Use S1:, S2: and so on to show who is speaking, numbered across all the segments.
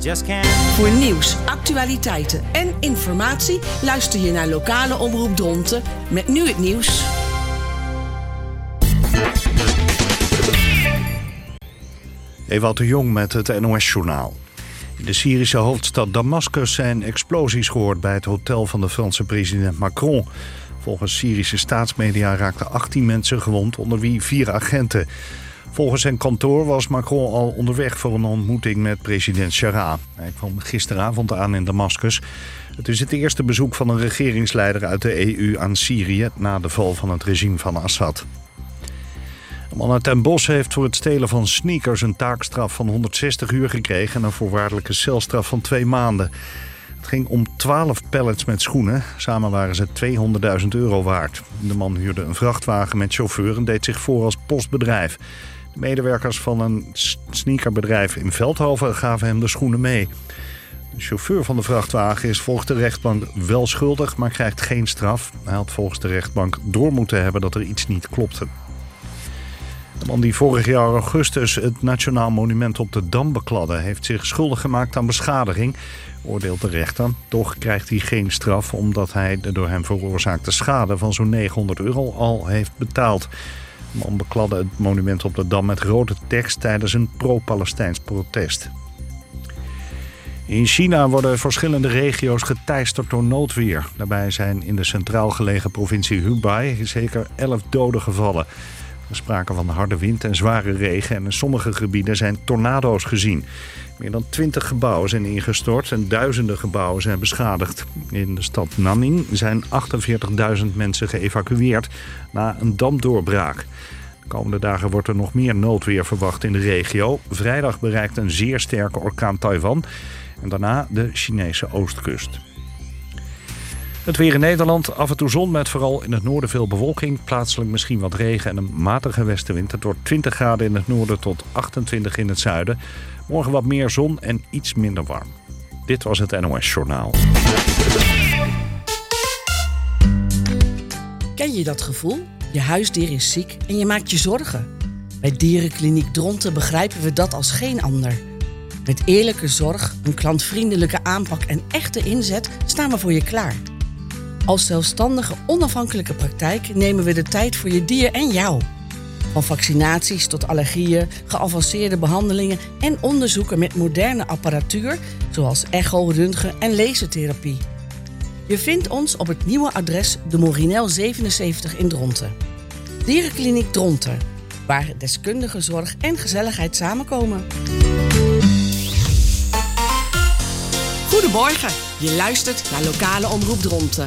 S1: just can't.
S2: Voor nieuws, actualiteiten en informatie luister je naar lokale omroep Dronten met nu het nieuws.
S3: Ewout de Jong met het NOS-journaal. In de Syrische hoofdstad Damascus zijn explosies gehoord bij het hotel van de Franse president Macron. Volgens Syrische staatsmedia raakten 18 mensen gewond, onder wie 4 agenten. Volgens zijn kantoor was Macron al onderweg voor een ontmoeting met president Chara. Hij kwam gisteravond aan in Damascus. Het is het eerste bezoek van een regeringsleider uit de EU aan Syrië na de val van het regime van Assad. Een man uit Den Bosch heeft voor het stelen van sneakers een taakstraf van 160 uur gekregen en een voorwaardelijke celstraf van 2 maanden. Het ging om 12 pallets met schoenen. Samen waren ze €200.000 waard. De man huurde een vrachtwagen met chauffeur en deed zich voor als postbedrijf. De medewerkers van een sneakerbedrijf in Veldhoven gaven hem de schoenen mee. De chauffeur van de vrachtwagen is volgens de rechtbank wel schuldig, maar krijgt geen straf. Hij had volgens de rechtbank door moeten hebben dat er iets niet klopte. De man die vorig jaar augustus het Nationaal Monument op de Dam bekladde, heeft zich schuldig gemaakt aan beschadiging, oordeelt de rechter. Toch krijgt hij geen straf omdat hij de door hem veroorzaakte schade van zo'n €900 al heeft betaald. De man bekladde het monument op de Dam met rode tekst tijdens een pro-Palestijns protest. In China worden verschillende regio's geteisterd door noodweer. Daarbij zijn in de centraal gelegen provincie Hubei zeker 11 doden gevallen. Er sprake van harde wind en zware regen en in sommige gebieden zijn tornado's gezien. Meer dan 20 gebouwen zijn ingestort en duizenden gebouwen zijn beschadigd. In de stad Nanning zijn 48.000 mensen geëvacueerd na een damdoorbraak. De komende dagen wordt er nog meer noodweer verwacht in de regio. Vrijdag bereikt een zeer sterke orkaan Taiwan en daarna de Chinese oostkust. Het weer in Nederland, af en toe zon met vooral in het noorden veel bewolking. Plaatselijk misschien wat regen en een matige westenwind. Het wordt 20 graden in het noorden tot 28 in het zuiden. Morgen wat meer zon en iets minder warm. Dit was het NOS Journaal.
S2: Ken je dat gevoel? Je huisdier is ziek en je maakt je zorgen. Bij Dierenkliniek Dronten begrijpen we dat als geen ander. Met eerlijke zorg, een klantvriendelijke aanpak en echte inzet staan we voor je klaar. Als zelfstandige, onafhankelijke praktijk nemen we de tijd voor je dier en jou. Van vaccinaties tot allergieën, geavanceerde behandelingen en onderzoeken met moderne apparatuur, zoals echo, röntgen en lasertherapie. Je vindt ons op het nieuwe adres de Morinel 77 in Dronten. Dierenkliniek Dronten, waar deskundige zorg en gezelligheid samenkomen. Goedemorgen, je luistert naar lokale omroep Dronten.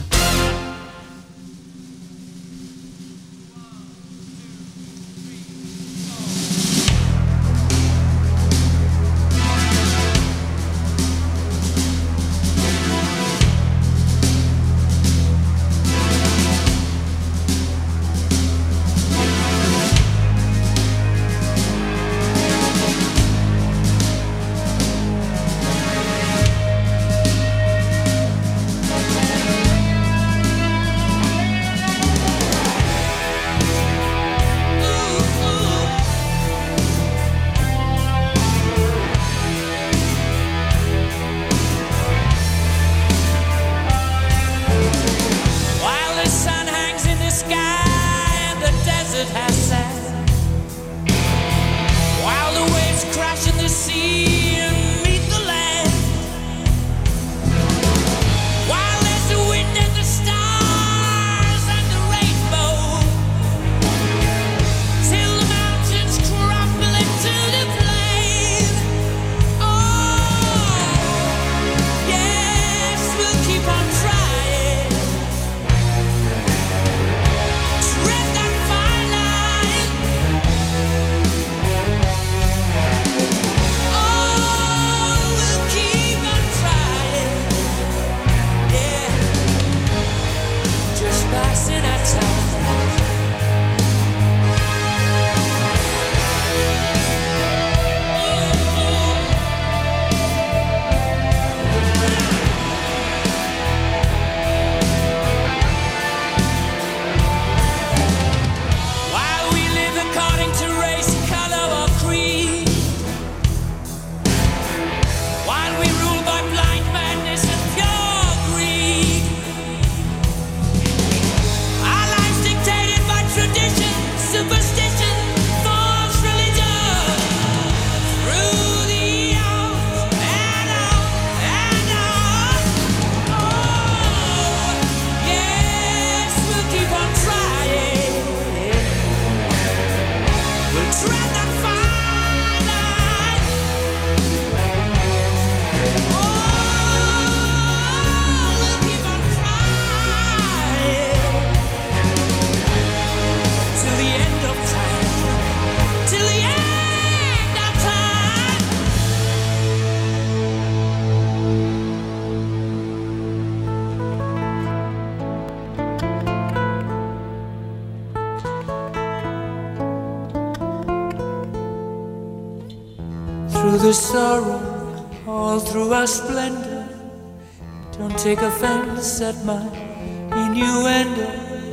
S1: through the sorrow, all through our splendor. Don't take offense at my innuendo.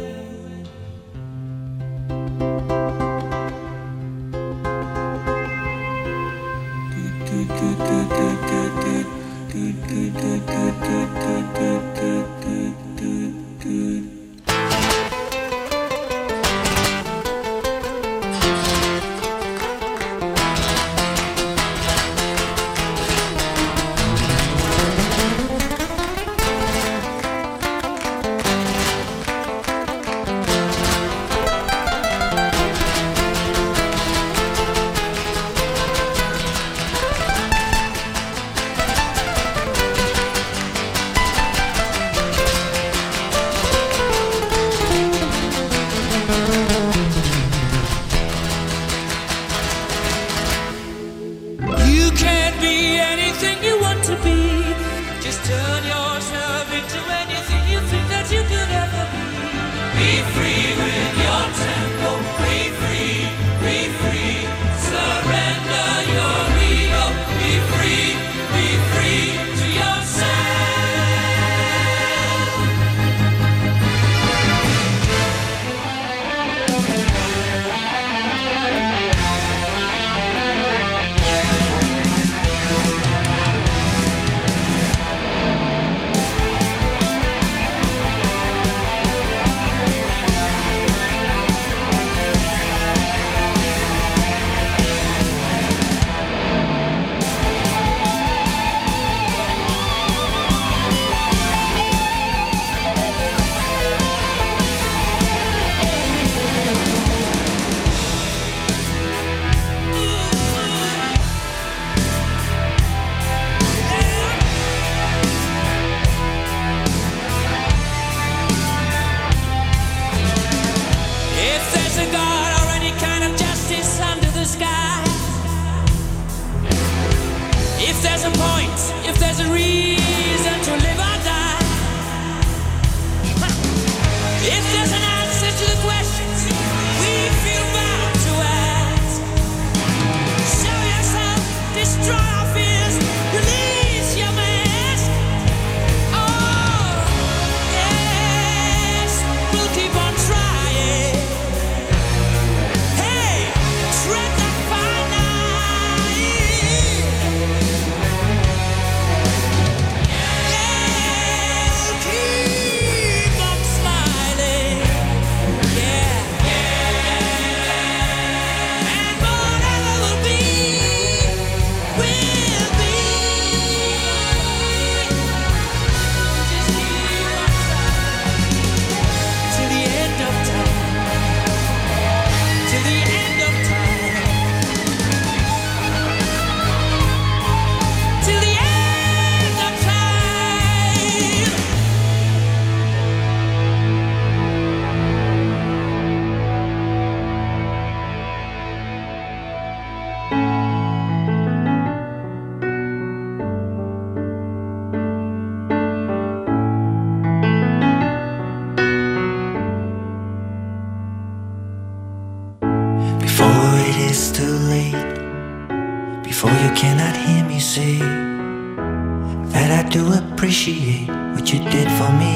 S4: Appreciate what you did for me.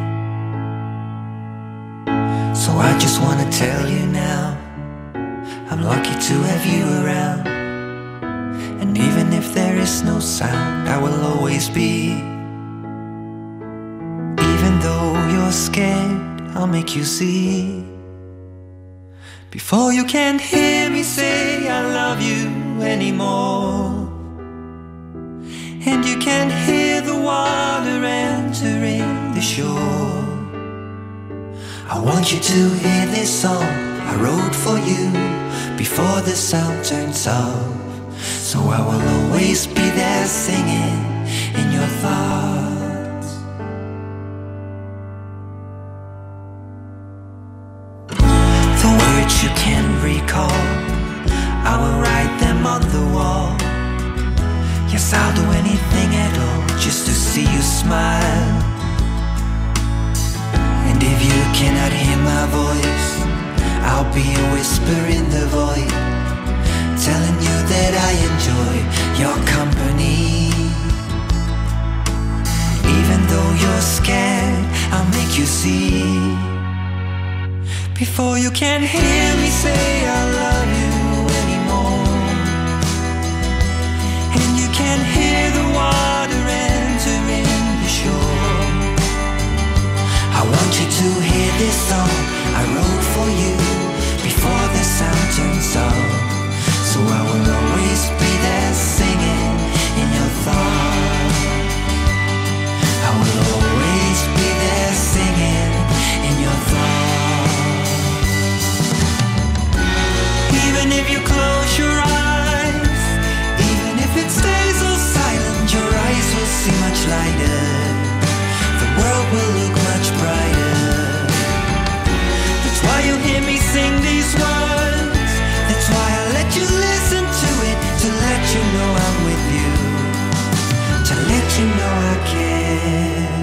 S4: So I just wanna tell you now, I'm lucky to have you around. And even if there is no sound, I will always be. Even though you're scared, I'll make you see. Before you can hear me say I love you anymore, and you can hear the water entering the shore. I want you to hear this song I wrote for you before the sound turns off. So I will always be there singing in your thoughts. The words you can recall, I will write them on the wall. Yes, I'll do anything at all just to see you smile. And if you cannot hear my voice, I'll be a whisper in the void. telling you that I enjoy your company. Even though you're scared, I'll make you see. Before you can hear me say I love you anymore, and you can hear the water entering the shore. I want you to hear this song I wrote for you before the sound turns off. So I will always be there singing in your thoughts. I will always be there singing in your thoughts. Even if you close your eyes, even if it stays all silent, your eyes will see much lighter. The world will look much brighter. That's why you hear me sing these words. That's why I let you listen to it, to let you know I'm with you, to let you know I care.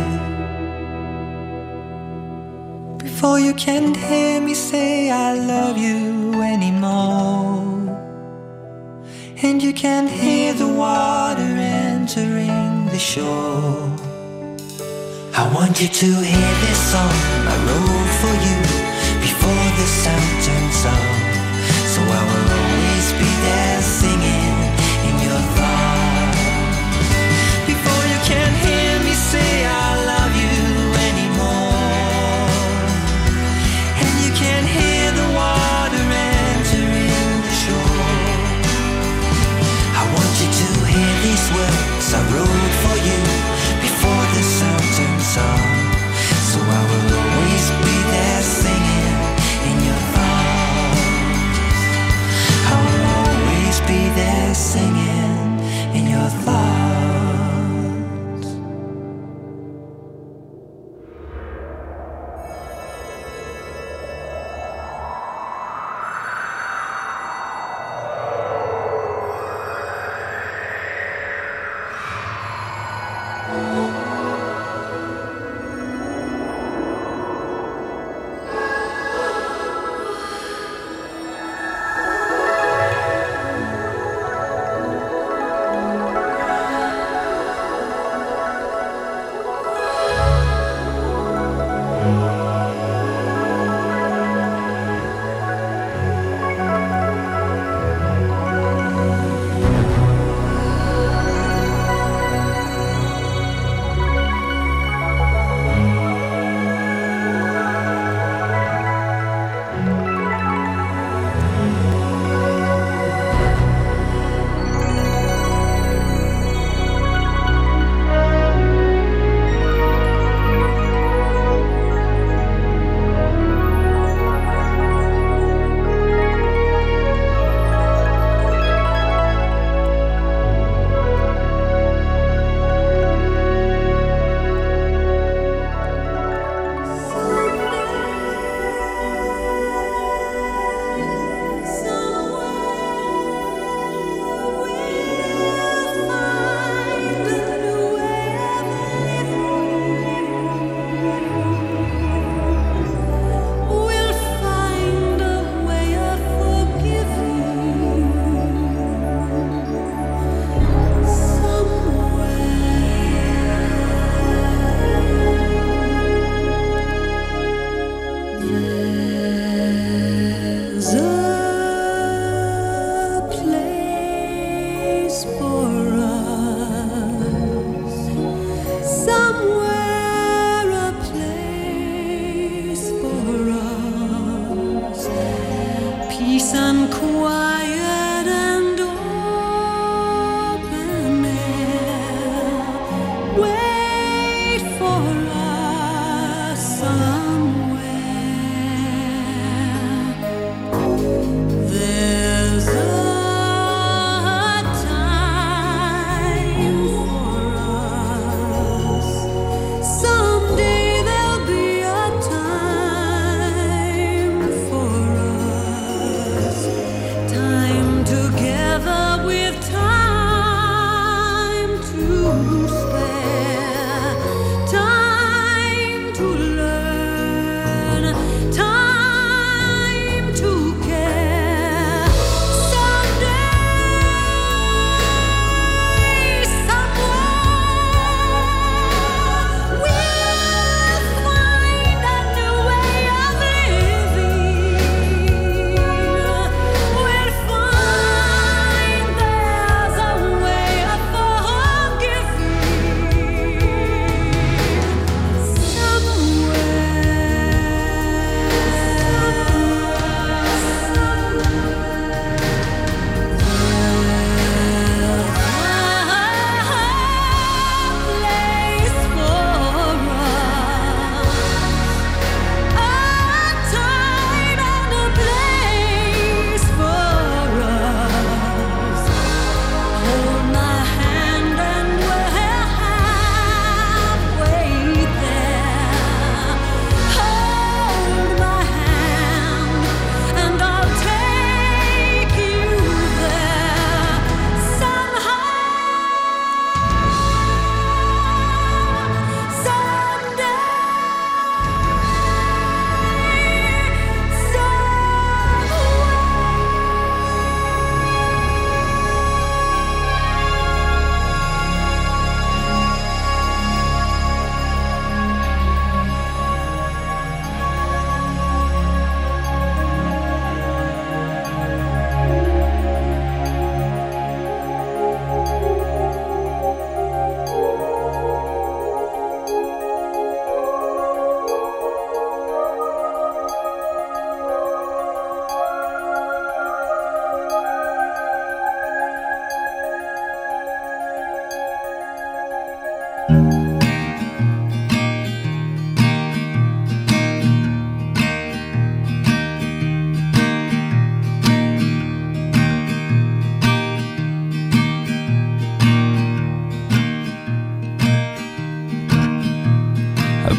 S4: Before you can hear me say I love you anymore, and you can hear the water entering the shore. I want you to hear this song I wrote for you before the sun turns off. So I will always be there singing in your thoughts. Before you can hear me say I love you anymore, and you can hear the water entering the shore. I want you to hear these words I wrote for you before the sun turns on. So I will always be there singing in your thoughts. I will always be there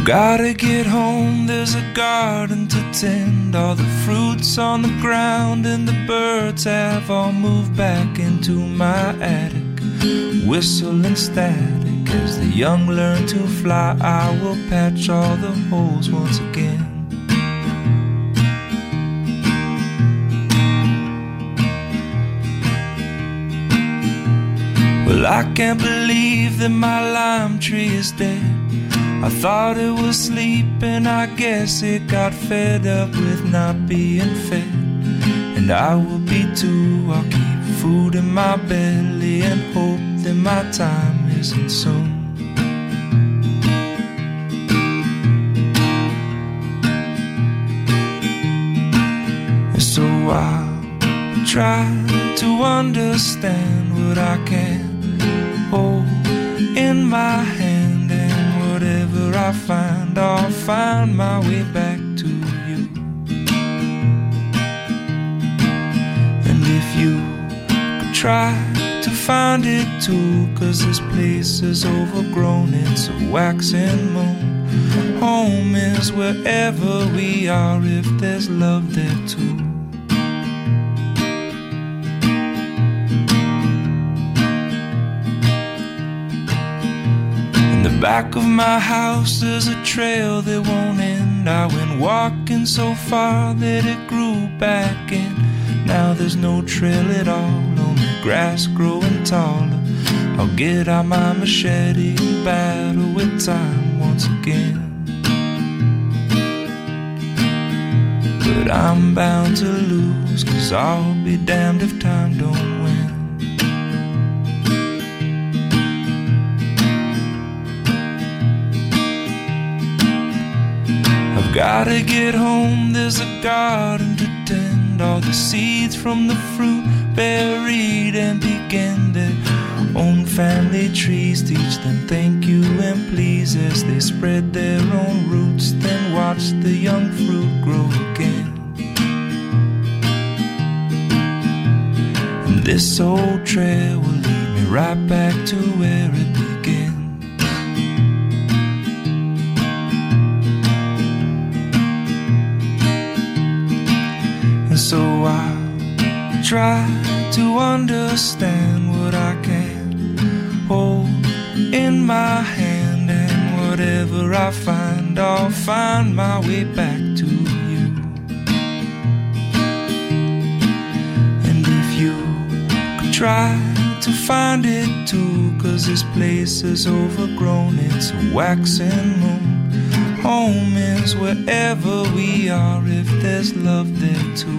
S5: Gotta get home, there's a garden to tend. All the fruits on the ground and the birds have all moved back into my attic. Whistling static as the young learn to fly. I will patch all the holes once again. Well, I can't believe that my lime tree is dead. I thought it was sleeping, I guess it got fed up with not being fed. And I will be too, I'll keep food in my belly and hope that my time isn't soon. And so I'll try to understand what I can hold in my hand, and whatever I find, I'll find my way back to you. And if you could try to find it too, 'cause this place is overgrown, it's a wax and moon. Home is wherever we are, if there's love there too. Back of my house there's a trail that won't end. I went walking so far that it grew back in. Now there's no trail at all, only grass growing taller. I'll get out my machete and battle with time once again. But I'm bound to lose, 'cause I'll be damned if time don't win. Gotta get home, there's a garden to tend. All the seeds from the fruit buried and begin their own family trees. Teach them thank you and please as they spread their own roots. Then watch the young fruit grow again. And this old trail will lead me right back to where it began. So I'll try to understand what I can hold in my hand, and whatever I find, I'll find my way back to you. And if you could try to find it too, 'cause this place is overgrown, it's a waxing moon. Home is wherever we are, if there's love there too.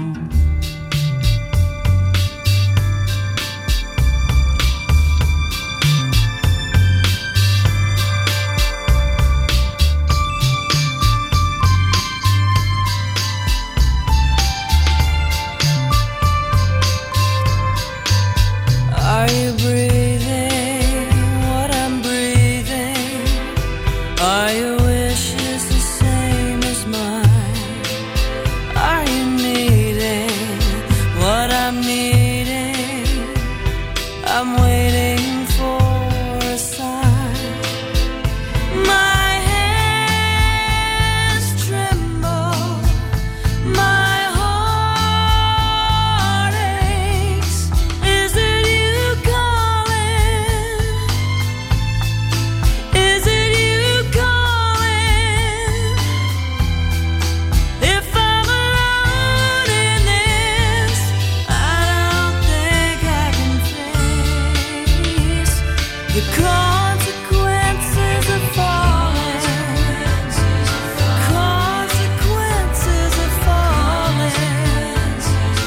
S6: Are you breathing what I'm breathing? Are your wishes the same as mine? Are you needing what I'm needing? I'm waiting for a sign. My hands tremble, my heart aches. Is it you calling? Is it you calling? If I'm alone in this, I don't think I can face the consequences of falling. Consequences of falling.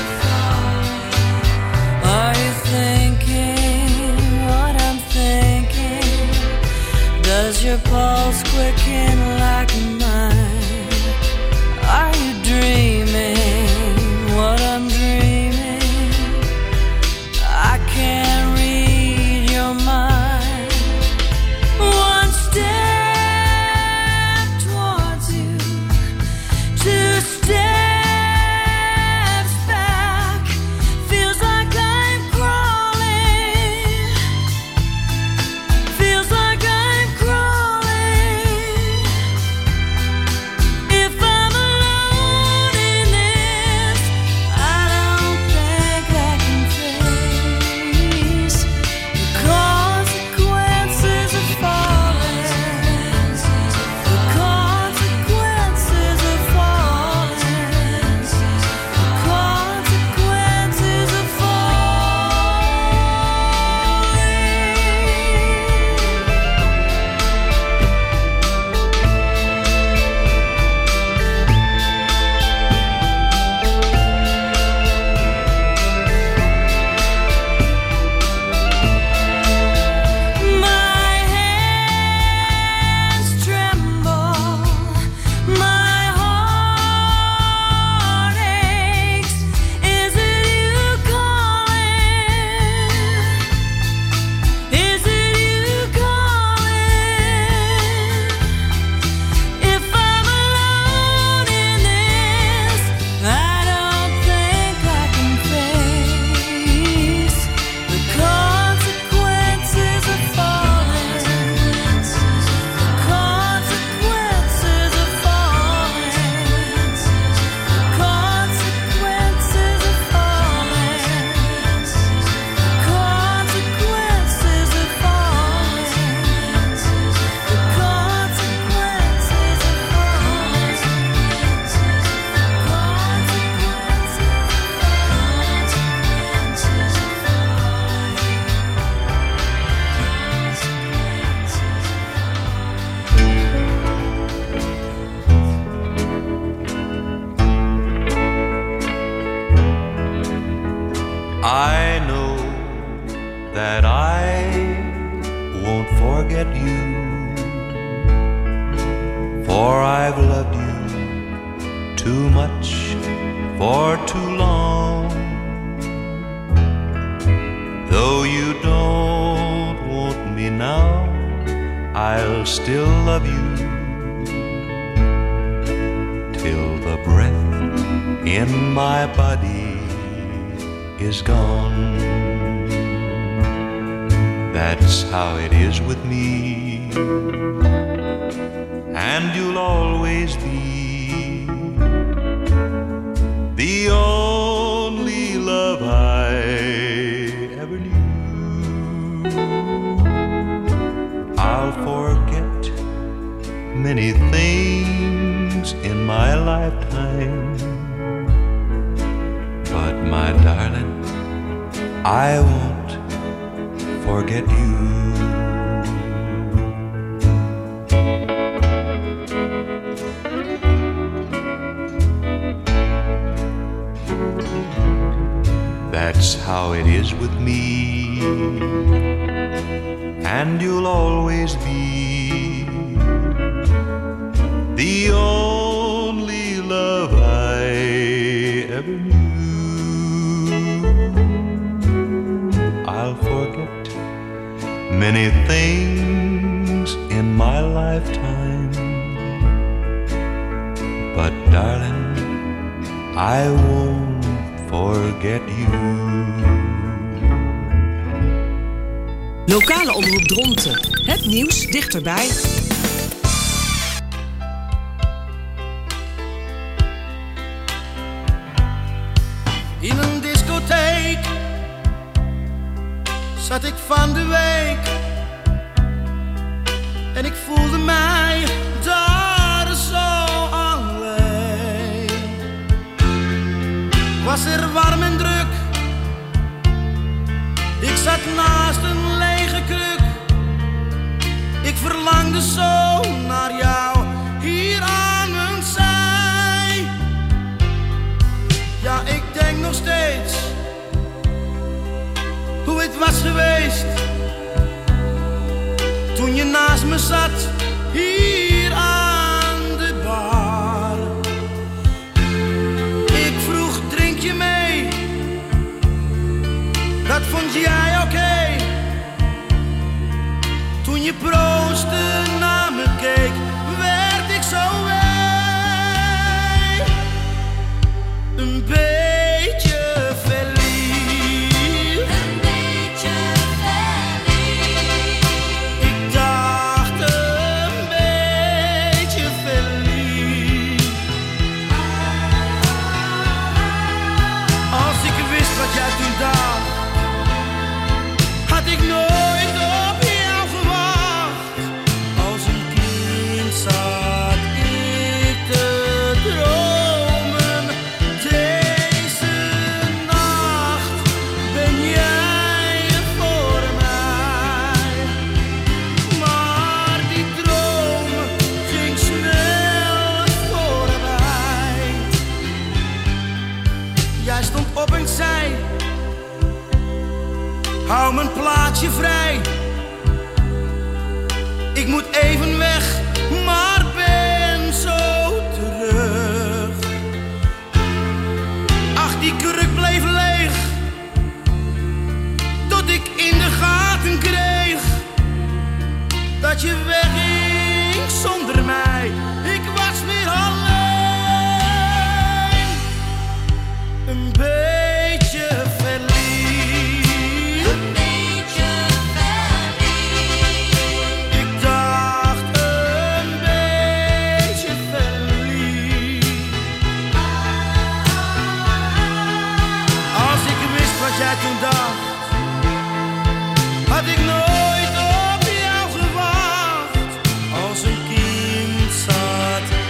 S6: Are you thinking what I'm thinking? Does your pulse quicken like mine? Are you dreaming what I'm dreaming? I can't read your mind. One step towards you, 2 steps back. Feels like I'm crawling. Feels like I'm crawling.
S4: forget you, for I've loved you too much for too long. Though you don't want me now, I'll still love you till the breath in my body is gone. That's how it is with me, and you'll always be the only love I ever knew. I'll forget many things in my lifetime, but my darling, I won't forget you. That's how it is with me, and you'll always be the only love I ever knew. I'll forget many things in my lifetime, but darling, I won't forget you.
S2: Lokale omroep Dronten. Het nieuws dichterbij.
S7: In een discotheek zat ik van de week en ik voelde mij daar zo alleen. Was er warm en druk, ik zat naast een lege kruk. Ik verlangde zo naar jou hier aan mijn zij. Ja, ik denk nog steeds hoe het was geweest toen je naast me zat hier aan de bar. Ik vroeg, drink je mee? Dat vond jij oké. Toen je proostte naar me keek, werd ik zo wee. Een beetje verliefd. Een beetje verliefd. Ik dacht een beetje verliefd. Als ik wist wat jij toen dacht, had ik nooit op jou gewacht. Als een kind zat ik te dromen. Deze nacht ben jij er voor mij. Maar die droom ging snel voorbij. Jij stond op en zei: hou mijn plaatsje vrij. Ik moet even weg, maar ben zo terug. Ach, die kruk bleef leeg, tot ik in de gaten kreeg dat je wegging zonder mij. Ik was weer alleen. Een beetje verliefd. Een beetje verliefd. Ik dacht een beetje verliefd. Als ik wist wat jij toen dacht, had ik nooit op jou gewacht. Als een kind zat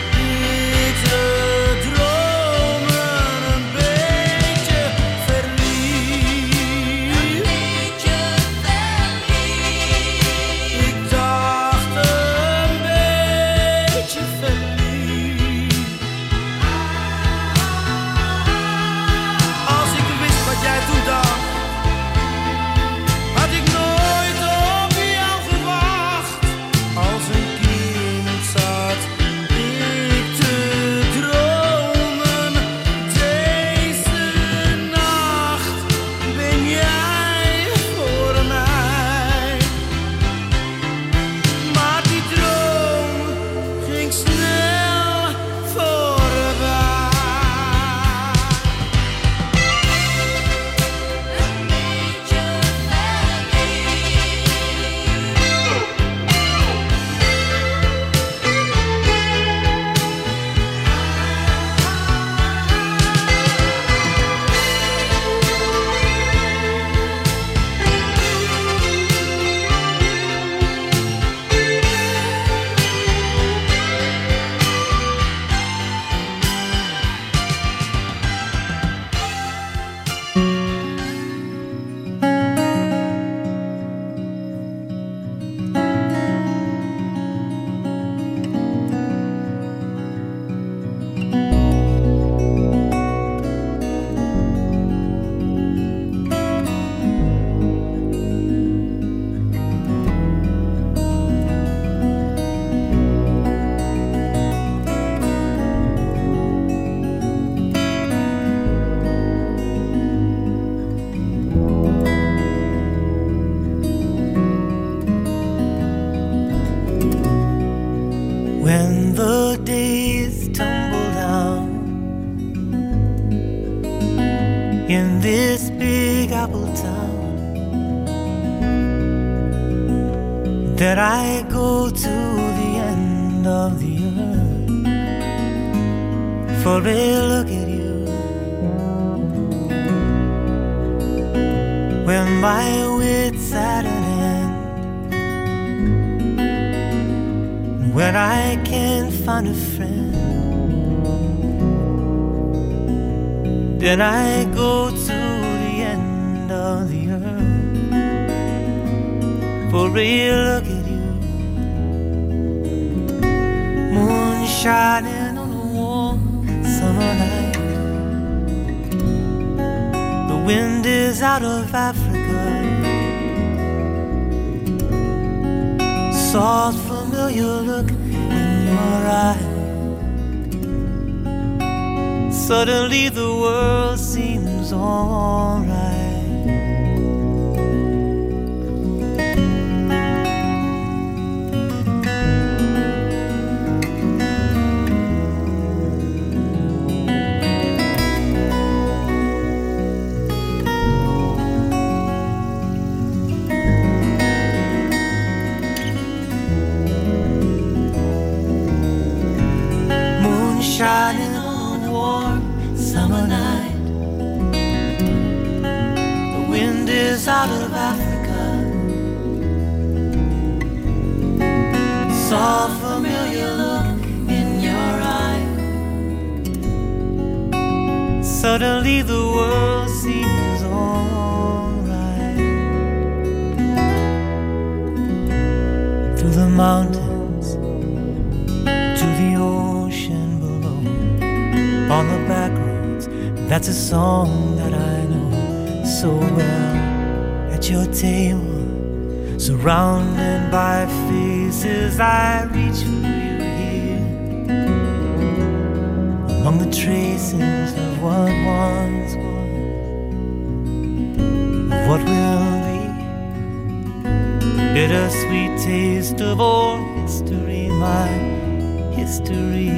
S4: days tumble down in this big apple town, then I go to the end of the earth for a look at you. When my wits at an end, when I can't find a friend, then I go to the end of the earth for a look at you. Moon shining on a warm summer night, the wind is out of Africa, soft familiar look in your eye. Suddenly the world seems alright. Moon shining on a warm summer night, the wind is out of Africa, soft familiar look in your eye. Suddenly the world seems alright. Through the mountains to the ocean below, on the back roads, that's a song that I know so well. At your table, surrounded by faces, I reach for you here, among the traces of what once was, of what will be. Bittersweet taste of old history, my history.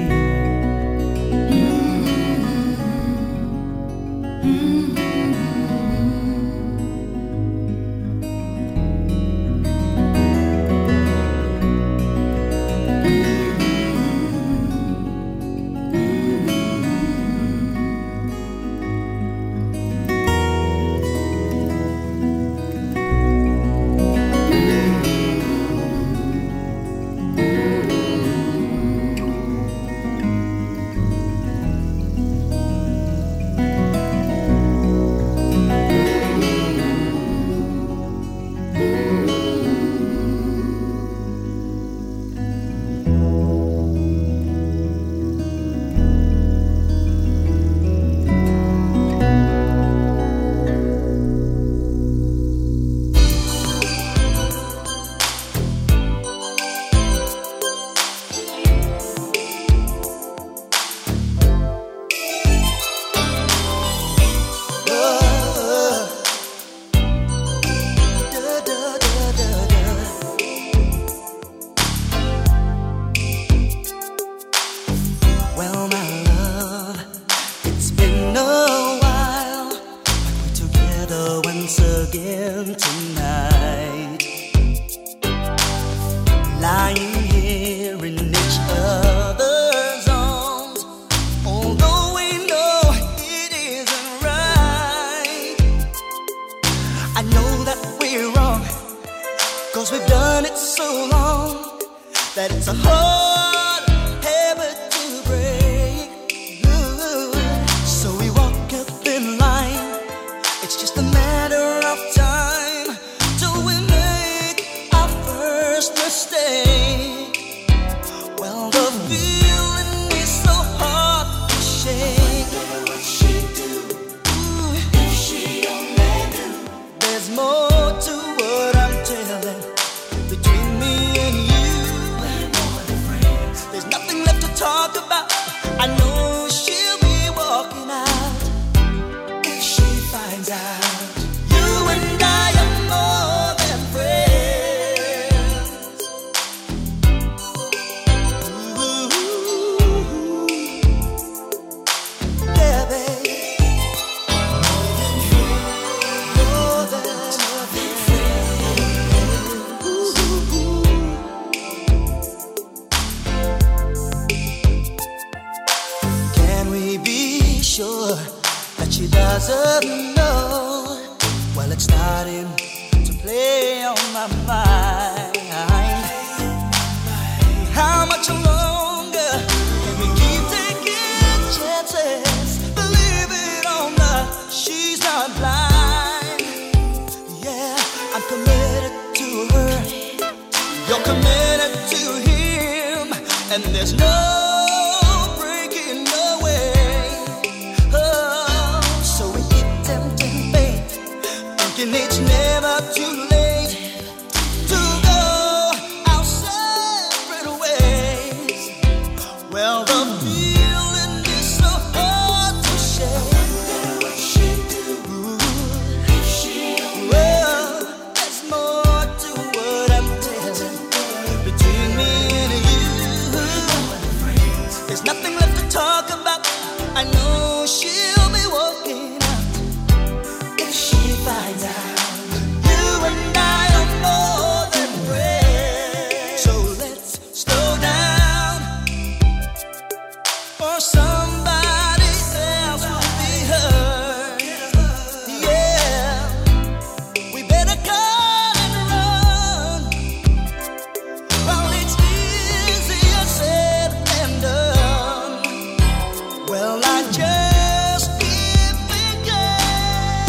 S7: doesn't know. Well, it's starting to play on my mind. How much longer can we keep taking chances? Believe it or not, she's not blind. Yeah, I'm committed to her. You're committed to him, and there's no breaking away. Oh, so we keep tempting fate, thinking it's never too late to go our separate ways. Well, the feeling is so hard to shake. What she do? Well, there's more to what I'm telling. Between me and you, there's nothing left to talk about. I know she'll be walking out if she finds out. You and I are more than friends. So let's slow down, or somebody else will be hurt. Yeah, we better cut and run. Well, it's easier said than done. Well, I just keep thinking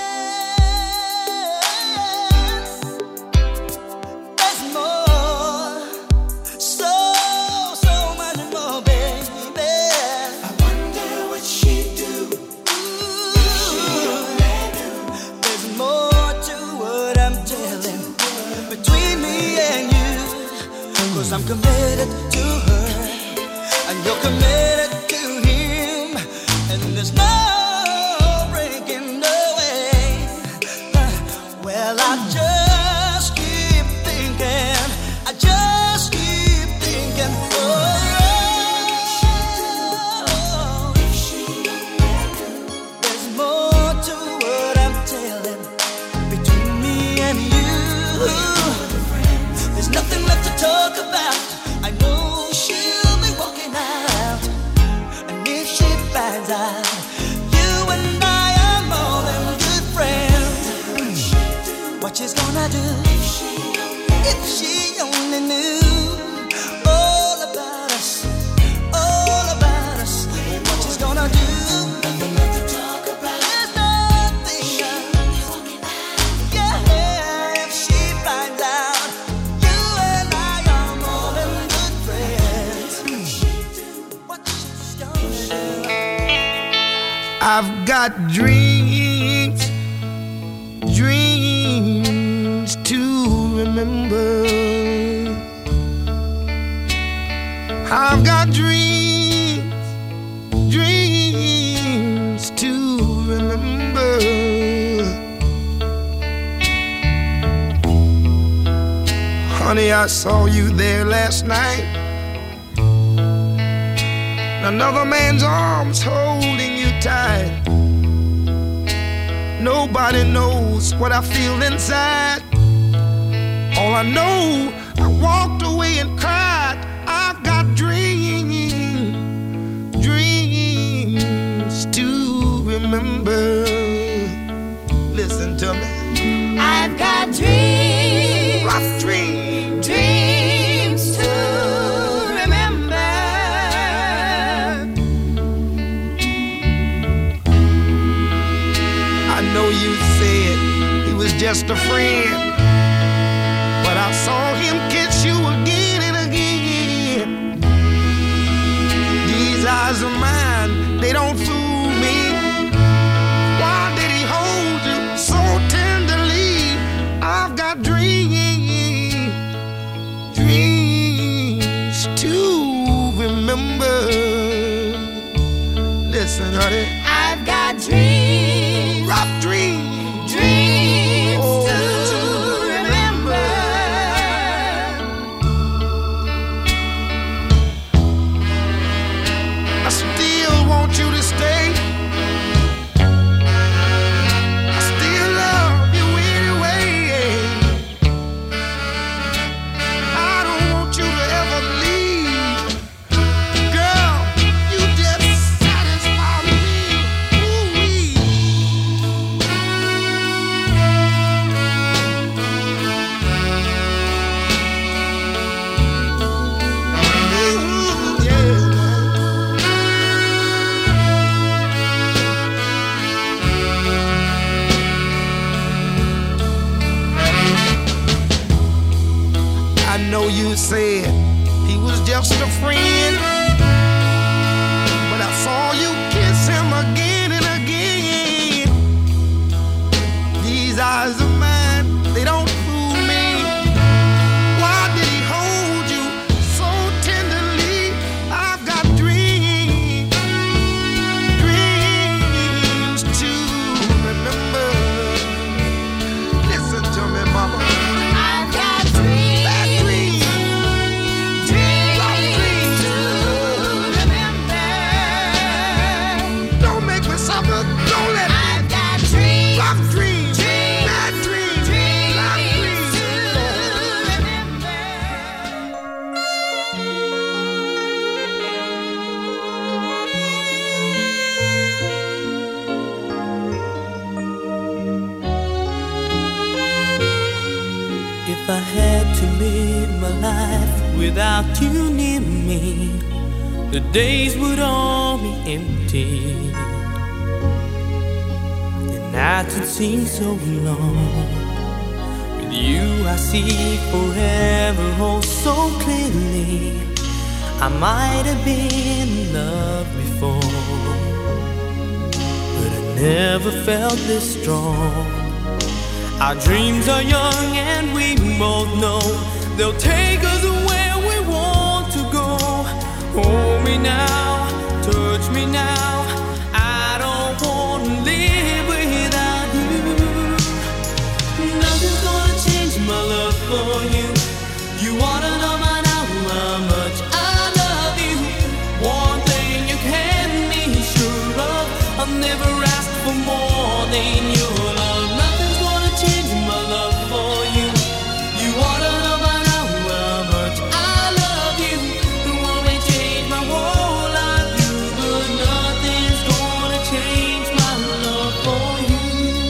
S7: there's more, so much more, baby. I wonder what she'd do. There's more to what I'm telling between me and you. 'Cause I'm committed to her, and you're committed to him, and there's no breaking away. Well, I just keep thinking, I just keep thinking, oh, there's more to what I'm telling between me and you. There's nothing left to talk about. I know she'll be walking out, and if she finds out, you and I are more than good friends. What she's gonna do if she only knew all about us, all about us. What she's gonna do? Nothing left to talk about. There's nothing. Yeah, if she finds out, you and I are more than good friends. What she's gonna do? I've got dreams, dreams to remember. I've got dreams, dreams to remember. Honey, I saw you there last night. Another man's arms holding you tight. Nobody knows what I feel inside. All I know, I walked away and cried. I've got dreams, dreams to remember. Listen to me.
S6: I've got dreams,
S7: Lots of dreams.
S6: dreams to remember.
S7: I know you said he was just a friend, but I saw him
S8: know you said he was just a friend, but I saw you kiss him again and again. These eyes of mine, they don't fool me. Why did he hold you so tenderly? I've got dreams, dreams to remember. Listen to me, mama.
S6: I've got dreams,
S8: Bad dreams.
S6: dreams to remember.
S8: Don't make me suffer. Don't let me.
S6: I've got dreams,
S8: Rough dreams.
S6: dreams,
S8: Bad dreams. Rough
S6: dreams to
S8: dreams.
S6: remember.
S1: If I had to live my life without you near me, the days would all be empty. The nights would seem so long. With you I see forever oh so clearly. I might have been in love before, but I never felt this strong. Our dreams are young and we both know they'll take us where we want to go. Hold me now, touch me now. I don't want to live without you. Nothing's gonna change my love for you. You wanna know by now how much I love you. One thing you can be sure of, I'll never ask for more than your love. Nothing's gonna change my love for you. You wanna know by now how much I love you. It won't change my whole life, you, but nothing's gonna change my love for you.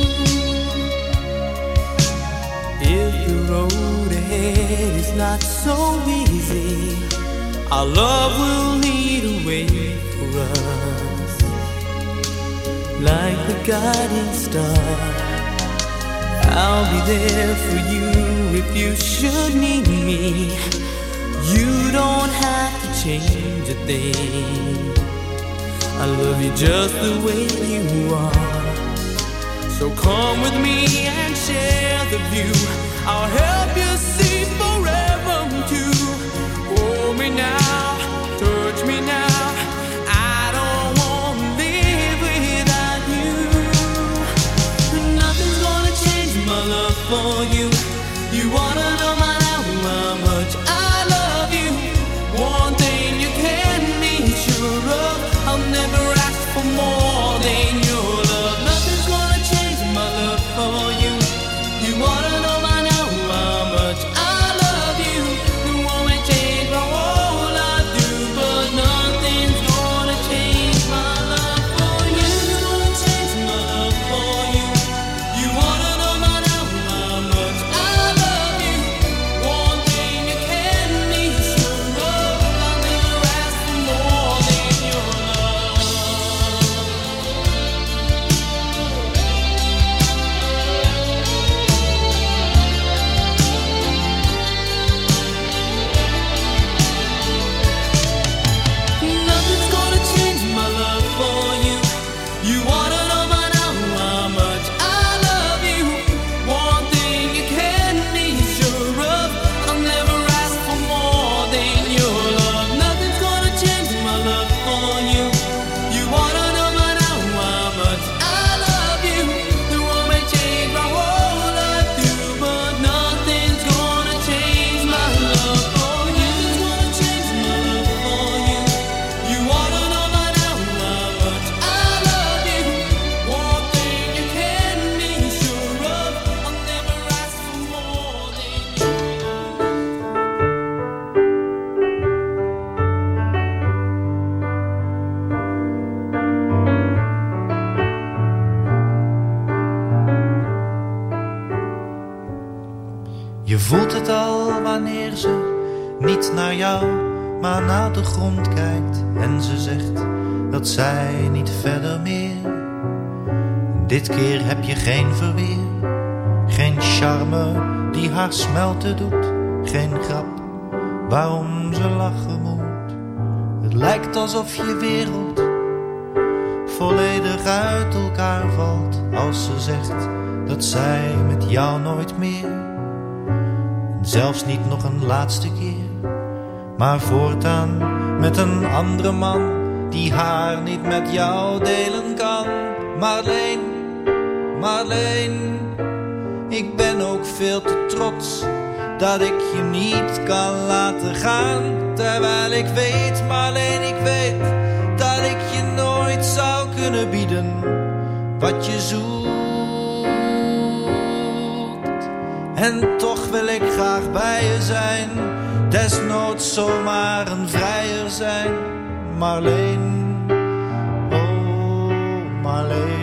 S1: If the road ahead is not so easy, our love will lead a way for us, like the guiding star. I'll be there for you if you should need me. You don't have to change a thing. I love you just the way you are. So come with me and share the view. I'll help you see forever too. Hold me now, touch me now. I don't want to live without you. Nothing's gonna change my love for you. You wanna know by now how much I love you. One thing you can be sure of, I'll never ask for more than your love. Nothing's gonna change my love for you. You wanna know by now how much I love you. It won't change my whole life too, but nothing's gonna change my love for you. Nothing's gonna change my love for you. You wanna know by now how much I love you. One thing you can be sure of, I'll never ask for more than your love. Nothing's gonna change my love for you. You wanna know by now how much I love you. One thing you can be sure of, I'll never ask for more than your love. Nothing's gonna change my love for you. You wanna know by now how much I love you. It won't change my whole life too, but nothing's gonna change my love for you. Nothing's gonna change my love for you. You wanna know by now how much I love you. One thing you can be sure of, I'll never ask for more than your
S4: Je voelt het al wanneer ze niet naar jou, maar naar de grond kijkt. En ze zegt dat zij niet verder meer. Dit keer heb je geen verweer, geen charme die haar smelten doet.
S9: geen grap waarom ze lachen moet. Het lijkt alsof je wereld volledig uit elkaar valt als ze zegt dat zij met jou nooit meer, en zelfs niet nog een laatste keer, maar voortaan met een andere man die haar niet met jou delen kan. Marleen, Marleen, ik ben ook veel te trots dat ik je niet kan laten gaan. Terwijl ik weet, Marleen, ik weet dat ik je nooit zou kunnen bieden wat je zoekt. En toch wil ik graag bij je zijn, desnoods zomaar een vrijer zijn. Marleen, oh Marleen.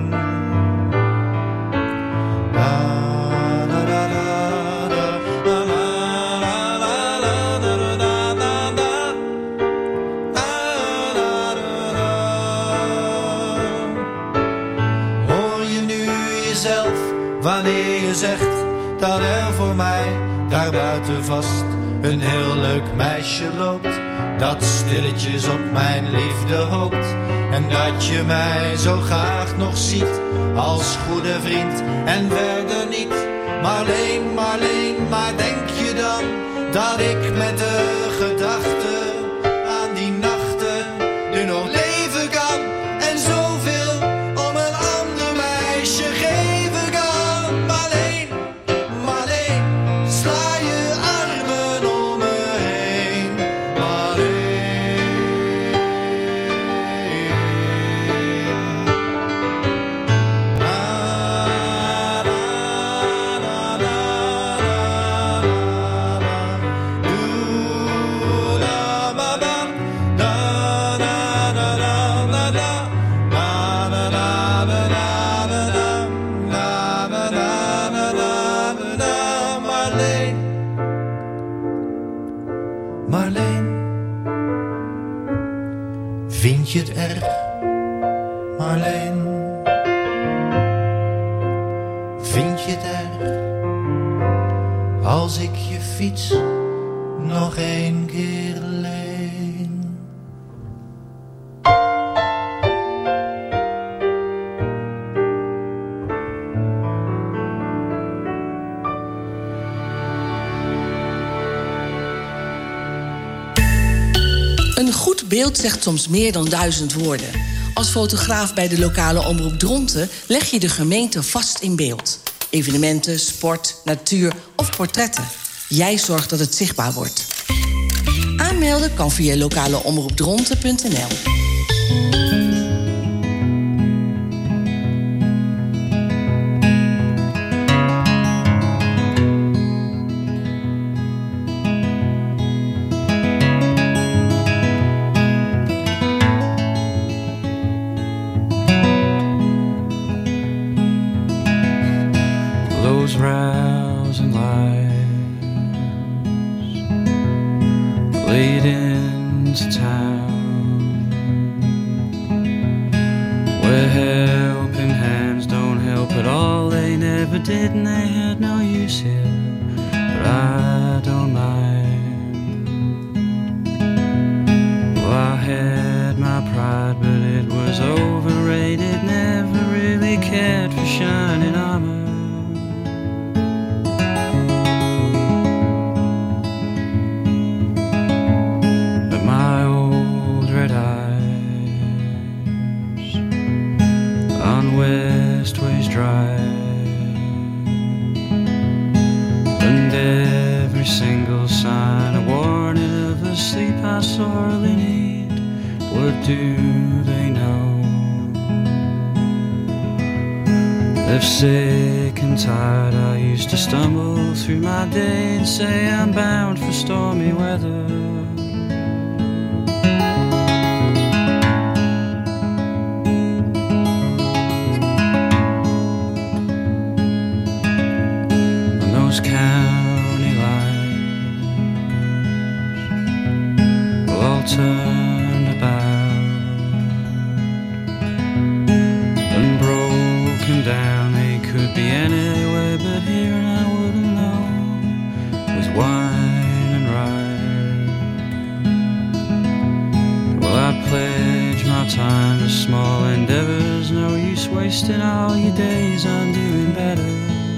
S9: Wanneer je zegt dat er voor mij daar buiten vast een heel leuk meisje loopt, dat stilletjes op mijn liefde hoopt, en dat je mij zo graag nog ziet als goede vriend en verder niet. Marleen, Marleen, maar denk je dan dat ik met de gedachte aan die nachten nu nog leven kan en zoveel om een ander meisje geven kan? Marleen, Marleen, sla je armen om me heen. Marleen. Marleen, vind je het erg, Marleen? Vind je het erg als ik je fiets nog 1 keer leen?
S2: Een goed beeld zegt soms meer dan 1000 woorden. Als fotograaf bij de lokale omroep Dronten leg je de gemeente vast in beeld. Evenementen, sport, natuur of portretten. Jij zorgt dat het zichtbaar wordt. Aanmelden kan via lokaleomroepdronten.nl.
S5: Those rousing lights laid into town, where helping hands don't help at all. They never did and they had no use here, but I don't mind. Well, I had my pride, but it was overrated. Never really cared for shining armor. Westways Drive, and every single sign a warning of a sleep I sorely need. What do they know? If sick and tired I used to stumble through my day and say I'm bound for stormy weather. County lines all turned about and broken down. They could be anywhere but here, and I wouldn't know with why wasting all your days on doing better.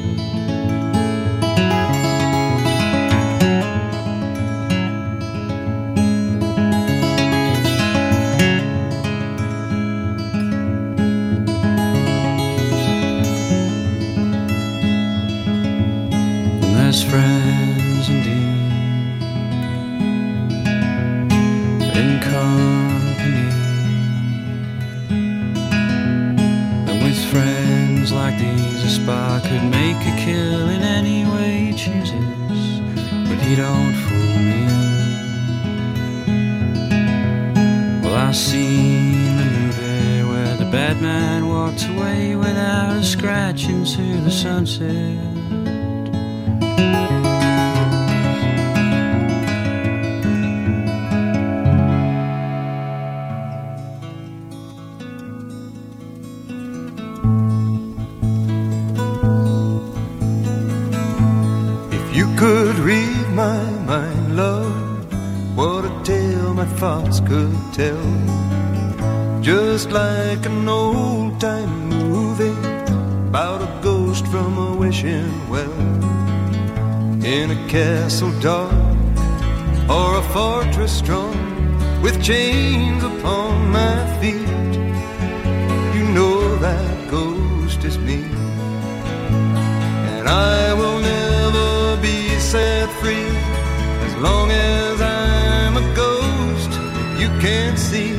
S5: As friends indeed, in company, and with friends like these a spy could make a kill in any way he chooses, but he don't fool me. Well, I've seen the movie where the bad man walks away without a scratch into the sunset.
S9: Could read my mind, love, what a tale my thoughts could tell. Just like an old-time movie about a ghost from a wishing well, in a castle dark or a fortress strong with chains upon my feet. You know that ghost is me, and I will never be set free as long as I'm a ghost you can't see.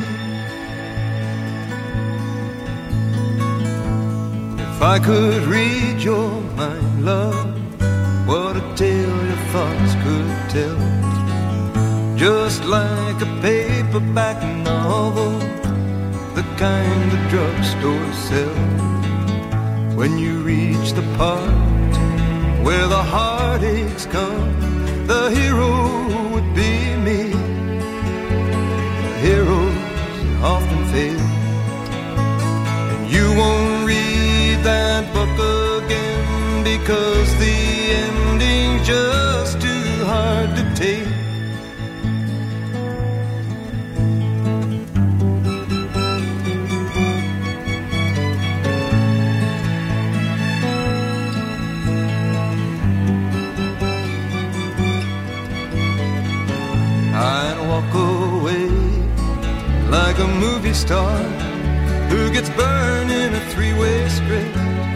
S9: If I could read your mind, love, what a tale your thoughts could tell. Just like a paperback novel, the kind the drugstore sells. When you reach the part where the heartaches come, the hero would be me. The heroes often fail, and you won't read that book again because the ending's just too hard to take. I'd walk away like a movie star who gets burned in a three-way script.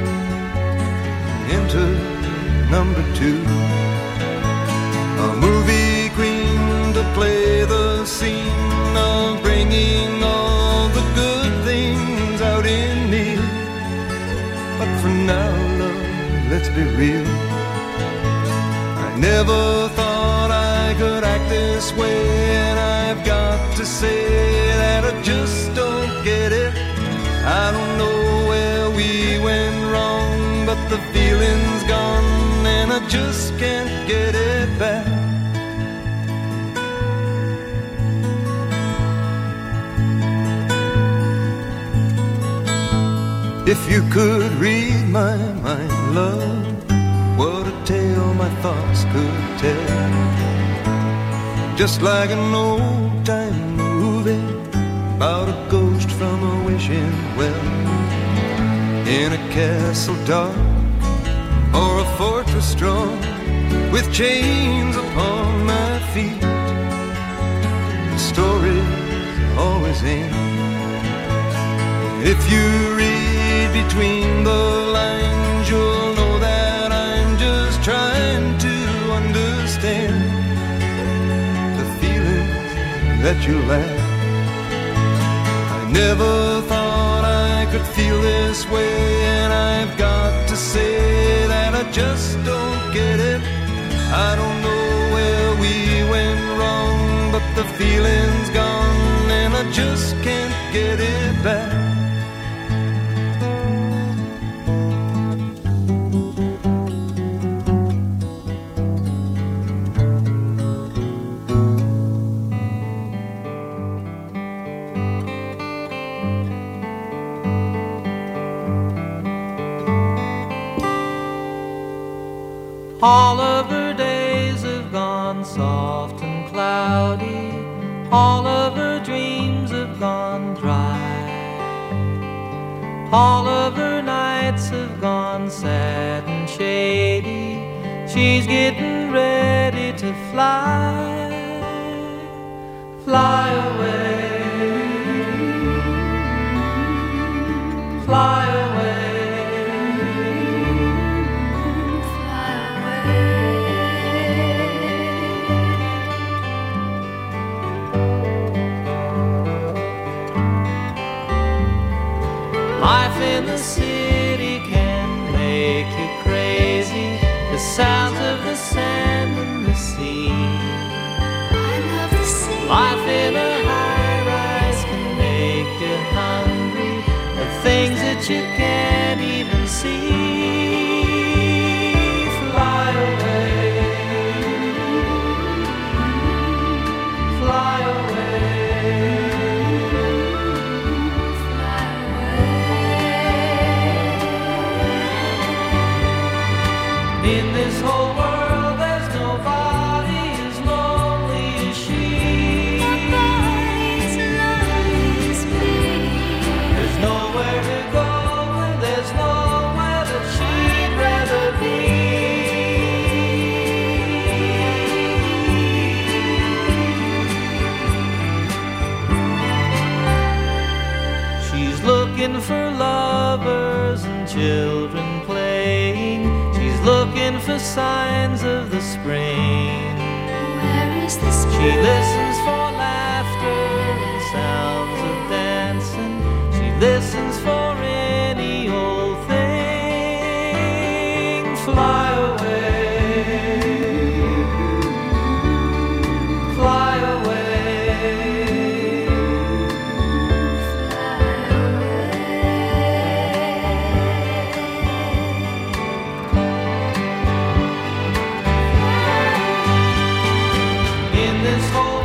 S9: Enter number two, a movie queen to play the scene of bringing all the good things out in me. But for now, love, let's be real, I never thought I could act this way, and I've got to say that I just don't get it. I don't know where we went wrong, but the feeling's gone and I just can't get it back. If you could read my mind, love, what a tale my thoughts could tell. Just like an old-time movie about a ghost from a wishing well, in a castle dark or a fortress strong with chains upon my feet. The stories always end. If you read between the lines, you'll know that I'm just trying to understand the feelings that you lack. I never thought I could feel this way, and I've got to say that I just don't get it. I don't know where we went wrong, but the feeling's gone and I just can't get it back.
S10: All of her days have gone soft and cloudy, all of her dreams have gone dry, all of her fly, fly away, fly away. Life in the city can make you crazy. The sounds of the sand and the sea.
S6: I love the sea.
S10: Life in a high-rise can make you hungry. The things that you can't even see. Fly away, fly away. In this whole world, there's nobody as lonely as she.
S6: Nobody's lonely as me.
S10: There's nowhere to go, and there's nowhere that she'd rather be. She's looking for lovers and children playing. She's looking for signs of the spring.
S6: Where is the spring?
S10: She listens for laughter and sounds of dancing. She listens for any old thing. Fly away, fly away. In this whole